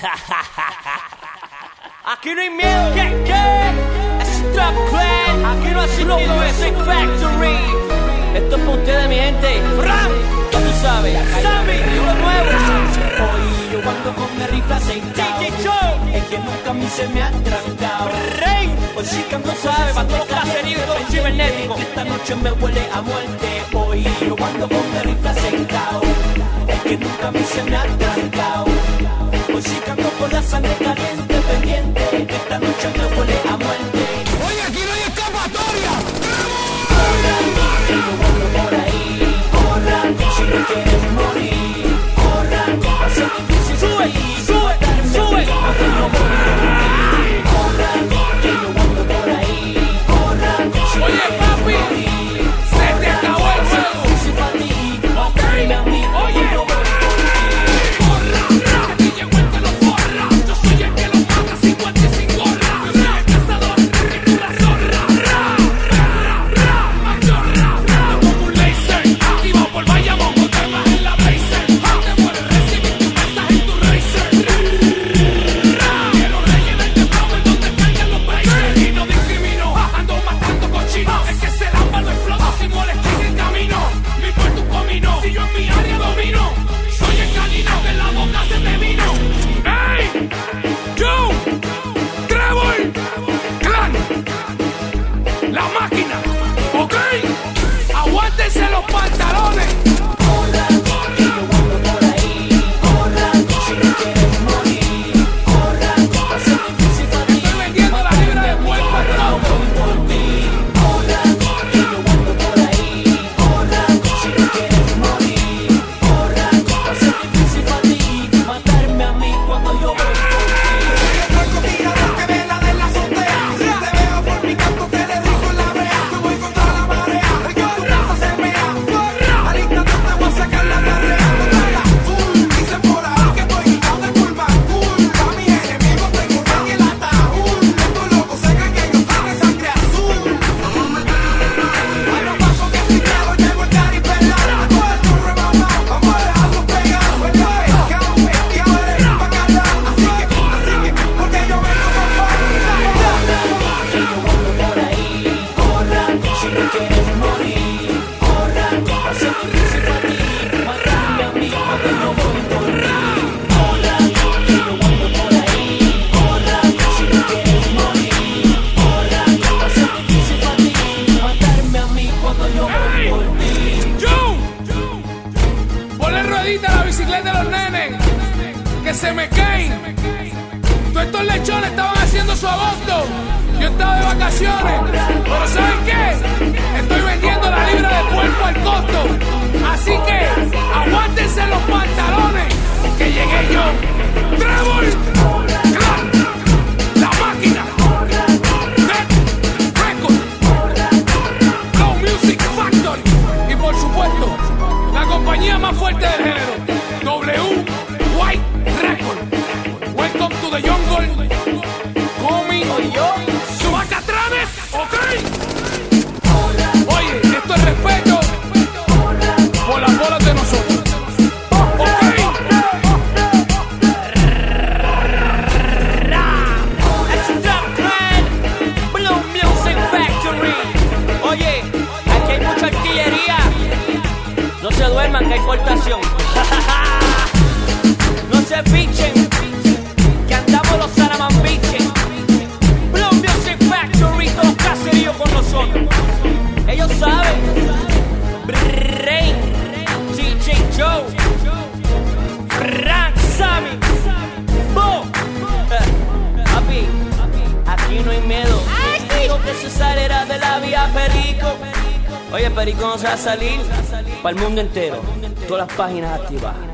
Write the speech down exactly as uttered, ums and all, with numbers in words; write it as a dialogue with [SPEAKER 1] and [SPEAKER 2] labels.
[SPEAKER 1] Aquí no hay miedo, ¿qué? ¿Qué? Stop Clan, aquí no ha sido Music Factory. Esto es para ustedes, mi gente. Fran, ya tú sabes, Sammy, lo nuevo.
[SPEAKER 2] Hoy yo ando con mi rifle aceitado.
[SPEAKER 1] D J Joe,
[SPEAKER 2] es que nunca a mí se me ha trancado.
[SPEAKER 1] Rain,
[SPEAKER 2] Hoy sí que ando
[SPEAKER 1] tú sabes, para todos los caseríos y todos los cibernéticos.
[SPEAKER 2] Esta noche me huele a muerte. Hoy yo ando con mi rifle aceitado. Es que nunca a mí se me ha trancado. Hoy sí que ando con la sangre caliente, pendiente. Esta noche me huele a muerte.
[SPEAKER 3] Oye, aquí no hay escapatoria.
[SPEAKER 2] Corran, que yo ando por ahí. Corran, si no quieren morir. Corran, va a ser difícil.
[SPEAKER 1] Sube,
[SPEAKER 2] subir,
[SPEAKER 1] sube, sube.
[SPEAKER 2] aunque yo voy a morir. Corran, que yo ando por ahí. Corran, si no
[SPEAKER 3] Oye,
[SPEAKER 2] quieren
[SPEAKER 3] papi,
[SPEAKER 2] morir.
[SPEAKER 3] se te acabó el juego.
[SPEAKER 2] Difícil para ti, matarme a mí.
[SPEAKER 3] Oye,
[SPEAKER 2] yo voy por
[SPEAKER 3] aquí llegó el que lo borra. Yo soy el que lo mata sin guante y sin gorra. Yo soy el cazador y tú la zorra. Ra, ra, ra, machorra, ra. Como un laser, activado por Bayamón. Con temas en la blazer. Te mueres recibir tu mensaje en tu racer. Ra, que los reyes del temblor en donde caigan los blazers. Y no discrimino, ando matando cochinos. Es que se lamba no explota sin molestar en el camino. Mi puerto un comino, si yo en mi área domino. Soy el canino que en la boca se te vino. ¡Ey! ¡Joe! ¡Trevor! ¡Clan! ¡La máquina! ¿Ok? ¡Aguántense los pantalones!
[SPEAKER 2] corran, que yo ando por ahí. Corran, si no quieren morir. Corran, va a ser difícil para ti.
[SPEAKER 3] Estoy vendiendo la libra de puerco al tronco.
[SPEAKER 2] Por ti. Corran, que yo ando por ahí. Corran, si no quieren morir. Corran, va a ser difícil para ti. Matarme a mí cuando yo voy por ti.
[SPEAKER 3] Puerco tirador que vela de la azotea. Si te veo por mi canto te le rico en la brea. Yo voy contra la marea, el que en tu casa se mea. Al instante te voy a sacar la carrera. Total, full, dicen por ahí que estoy quitado de curva. Cool, pa' mis enemigos tengo tan el ataúd. Estos locos se creen que ellos tienen sangre azul. Hay un paso que sin miedo llego el cari pelado. Todo el churro mamado, vamos a dejarlos pegados. El pescado, y ahora es bacalao. Así que, así que, porque yo vengo con
[SPEAKER 2] Corran, que yo ando por ahí. Corran, si no quieren morir. Corran, va a ser difícil para ti. Matarme a mí cuando yo voy por ti. Corran, que yo ando por ahí. Corran, si no quieren morir. Corran, va a ser difícil para ti. Matarme a mí cuando yo voy por ti.
[SPEAKER 3] Joe, ponle ruedita a la bicicleta de los nenes, que se me caen. Todos estos lechones estaban haciendo su agosto. Yo estaba de vacaciones. Pero ¿saben qué? Estoy vendiendo la libra de puerco al costo. Así que aguántense los pantalones, que llegué yo. Trevor, Clan, la máquina, Dead Record, Flow Music Factory y por supuesto la compañía más fuerte del género, W White Record. Welcome to the jungle. Comi, Subacatranes, ok. Oye, esto es respeto por las bolas de nosotros. Ok.
[SPEAKER 1] Stop Clan, Blue Music Factory. Oye, aquí hay mucha artillería. No se duerman que hay cortación. No se pichen, que andamos los saramambichen. Blue Music Factory, todos los caseríos con nosotros. Ellos saben. Rain, D J Joe, Frank, Sammy, Bo. Eh, Papi, aquí no hay miedo. Digo que se saliera de la vía Perico. Oye, Perico no se va a salir para el mundo entero. Todas las páginas activas.